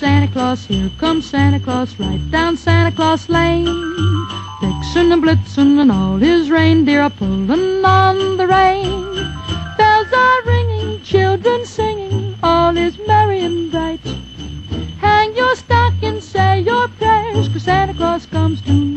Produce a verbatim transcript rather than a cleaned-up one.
Santa Claus, here comes Santa Claus, right down Santa Claus Lane. Vixen and Blitzen and all his reindeer are pulling on the rein. Bells are ringing, children singing, all is merry and bright. Hang your stocking, say your prayers, 'cause Santa Claus comes tonight.